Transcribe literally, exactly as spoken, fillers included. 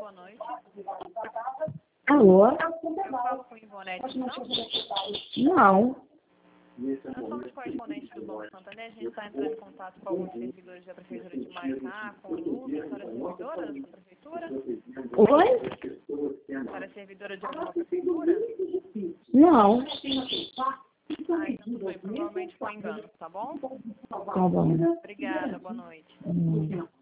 boa noite. Alô? Eu falo com Ivonete, não? Não. Nós somos correspondentes do Banco Santander, a gente está entrando em contato com alguns servidores da Prefeitura de Maricá, com o Lúcio, a senhora é servidora da sua prefeitura? Oi? A senhora é servidora de alguma prefeitura? Não. Ah, então tudo bem, provavelmente foi engano, tá bom? Tá bom. Obrigada, boa noite. Hum.